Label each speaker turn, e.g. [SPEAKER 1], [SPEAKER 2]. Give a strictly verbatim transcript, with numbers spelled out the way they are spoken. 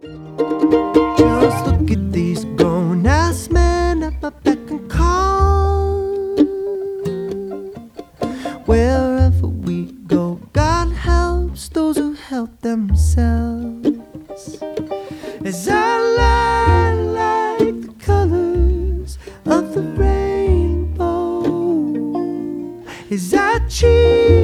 [SPEAKER 1] Just look at these grown-ass men at my beck and call. Wherever we go, God helps those who help themselves. As I lie like the colors of the rainbow, as I cheat